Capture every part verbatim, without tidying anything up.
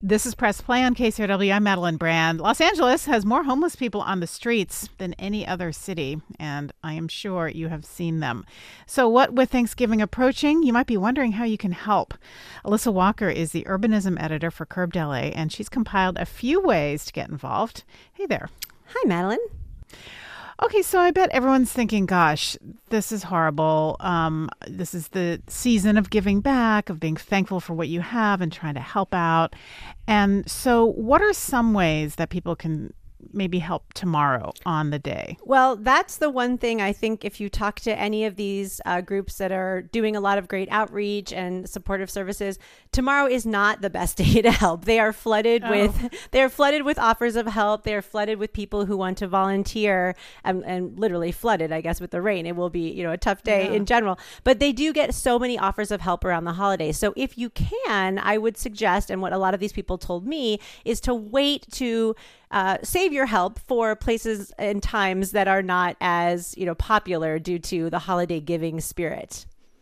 This is Press Play on K C R W. I'm Madeline Brand. Los Angeles has more homeless people on the streets than any other city, and I am sure you have seen them. So what with Thanksgiving approaching, you might be wondering how you can help. Alyssa Walker is the urbanism editor for Curbed L A, and she's compiled a few ways to get involved. Hey there. Hi, Madeline. Okay, so I bet everyone's thinking, gosh, this is horrible. Um, this is the season of giving back, of being thankful for what you have and trying to help out. And so what are some ways that people can maybe help tomorrow on the day? Well, that's the one thing I think if you talk to any of these uh, groups that are doing a lot of great outreach and supportive services, tomorrow is not the best day to help. They are flooded oh. with they are flooded with offers of help. They are flooded with people who want to volunteer and, and literally flooded, I guess, with the rain. It will be, you know, a tough day yeah. in general. But they do get so many offers of help around the holidays. So if you can, I would suggest, and what a lot of these people told me, is to wait to Uh, save your help for places and times that are not as, you know, popular due to the holiday giving spirit.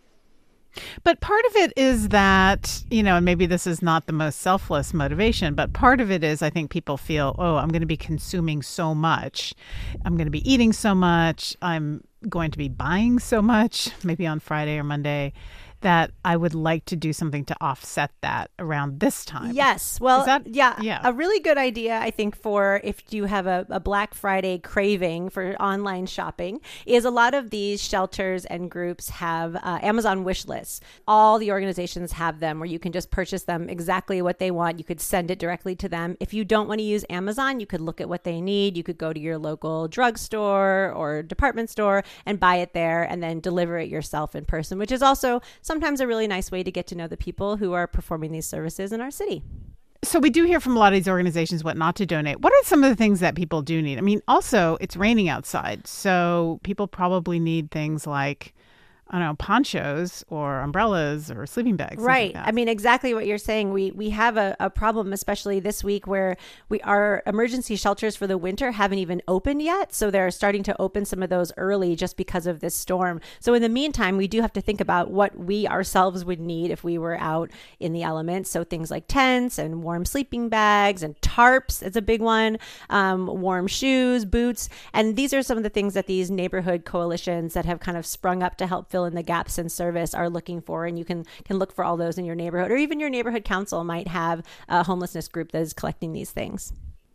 But part of it is that, you know, and maybe this is not the most selfless motivation, but part of it is I think people feel, oh, I'm going to be consuming so much. I'm going to be eating so much. I'm going to be buying so much, maybe on Friday or Monday, that I would like to do something to offset that around this time. Yes. Well, that, yeah, yeah. A really good idea, I think, for if you have a, a Black Friday craving for online shopping is a lot of these shelters and groups have uh, Amazon wish lists. All the organizations have them where you can just purchase them exactly what they want. You could send it directly to them. If you don't want to use Amazon, you could look at what they need. You could go to your local drugstore or department store and buy it there and then deliver it yourself in person, which is also sometimes a really nice way to get to know the people who are performing these services in our city. So we do hear from a lot of these organizations what not to donate. What are some of the things that people do need? I mean, also, it's raining outside, so people probably need things like, I don't know, ponchos or umbrellas or sleeping bags. Right. Like I mean, exactly what you're saying. We we have a, a problem, especially this week, where we our emergency shelters for the winter haven't even opened yet. So they're starting to open some of those early just because of this storm. So in the meantime, we do have to think about what we ourselves would need if we were out in the elements. So things like tents and warm sleeping bags and tarps, it's a big one, um, warm shoes, boots. And these are some of the things that these neighborhood coalitions that have kind of sprung up to help fill in the gaps in service are looking for. And you can can look for all those in your neighborhood, or even your neighborhood council might have a homelessness group that is collecting these things.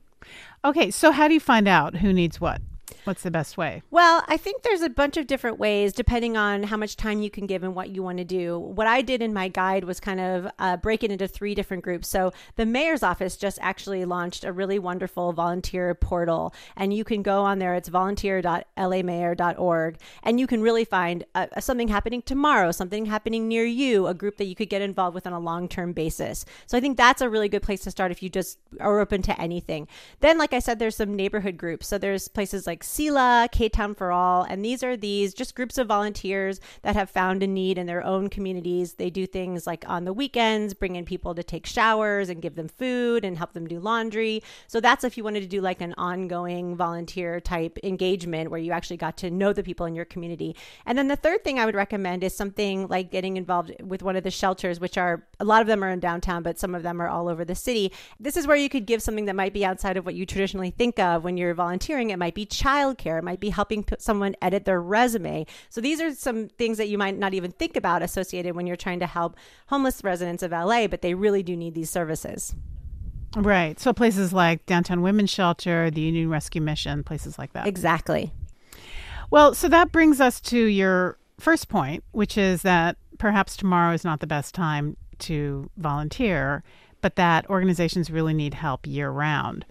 Okay, so how do you find out who needs what? What's the best way? Well, I think there's a bunch of different ways depending on how much time you can give and what you want to do. What I did in my guide was kind of uh, break it into three different groups. So the mayor's office just actually launched a really wonderful volunteer portal, and you can go on there. It's volunteer dot l a mayor dot org, and you can really find uh, something happening tomorrow, something happening near you, a group that you could get involved with on a long-term basis. So I think that's a really good place to start if you just are open to anything. Then, like I said, there's some neighborhood groups. So there's places like SELA, K-Town for All, and these are these just groups of volunteers that have found a need in their own communities. They do things like on the weekends, bring in people to take showers and give them food and help them do laundry. So that's if you wanted to do like an ongoing volunteer type engagement where you actually got to know the people in your community. And then the third thing I would recommend is something like getting involved with one of the shelters, which are, a lot of them are in downtown, but some of them are all over the city. This is where you could give something that might be outside of what you traditionally think of when you're volunteering. It might be child care. It might be helping p- someone edit their resume. So these are some things that you might not even think about associated when you're trying to help homeless residents of L A, but they really do need these services. Right. So places like Downtown Women's Shelter, the Union Rescue Mission, places like that. Exactly. Well, so that brings us to your first point, which is that perhaps tomorrow is not the best time to volunteer, but that organizations really need help year round.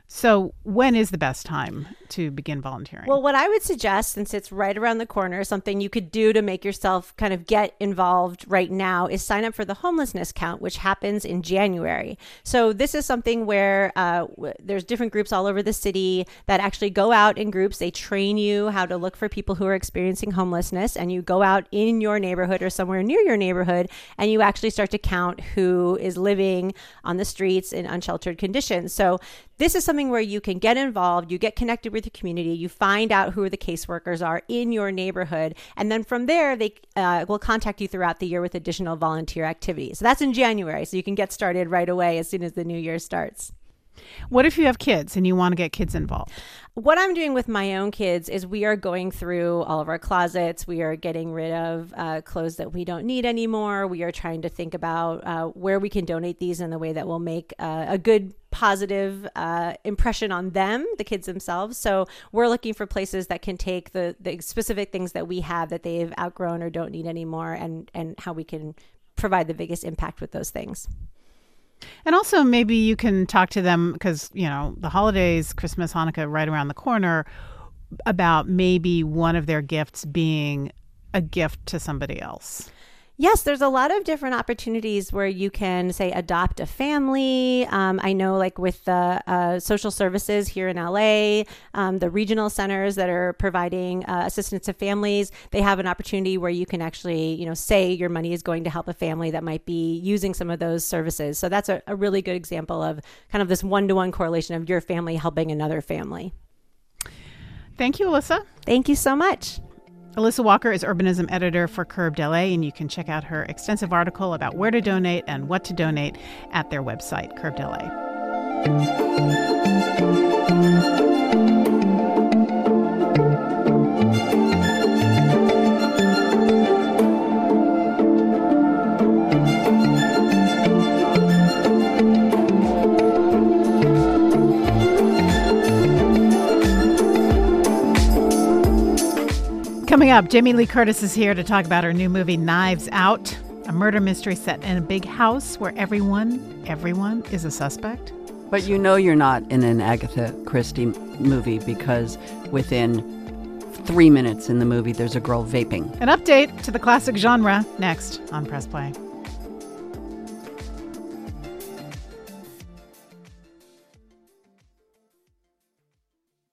So when is the best time to begin volunteering? Well, what I would suggest, since it's right around the corner, something you could do to make yourself kind of get involved right now is sign up for the homelessness count, which happens in January. So this is something where uh, w- there's different groups all over the city that actually go out in groups. They train you how to look for people who are experiencing homelessness, and you go out in your neighborhood or somewhere near your neighborhood, and you actually start to count who is living on the streets in unsheltered conditions. So this is something where you can get involved, you get connected with your community, you find out who the caseworkers are in your neighborhood, and then from there, they uh, will contact you throughout the year with additional volunteer activities. So that's in January, so you can get started right away as soon as the new year starts. What if you have kids and you want to get kids involved? What I'm doing with my own kids is we are going through all of our closets. We are getting rid of uh, clothes that we don't need anymore. We are trying to think about uh, where we can donate these in the way that will make uh, a good, positive uh, impression on them, the kids themselves. So we're looking for places that can take the, the specific things that we have that they've outgrown or don't need anymore, and, and how we can provide the biggest impact with those things. And also maybe you can talk to them because, you know, the holidays, Christmas, Hanukkah, right around the corner, about maybe one of their gifts being a gift to somebody else. Yes, there's a lot of different opportunities where you can, say, adopt a family. Um, I know, like with the uh, social services here in L A, um, the regional centers that are providing uh, assistance to families, they have an opportunity where you can actually, you know, say your money is going to help a family that might be using some of those services. So that's a, a really good example of kind of this one-to-one correlation of your family helping another family. Thank you, Alyssa. Thank you so much. Alyssa Walker is urbanism editor for Curbed L A, and you can check out her extensive article about where to donate and what to donate at their website, Curbed L A. Coming up, Jamie Lee Curtis is here to talk about her new movie, Knives Out, a murder mystery set in a big house where everyone, everyone is a suspect. But you know you're not in an Agatha Christie movie because within three minutes in the movie, there's a girl vaping. An update to the classic genre next on Press Play.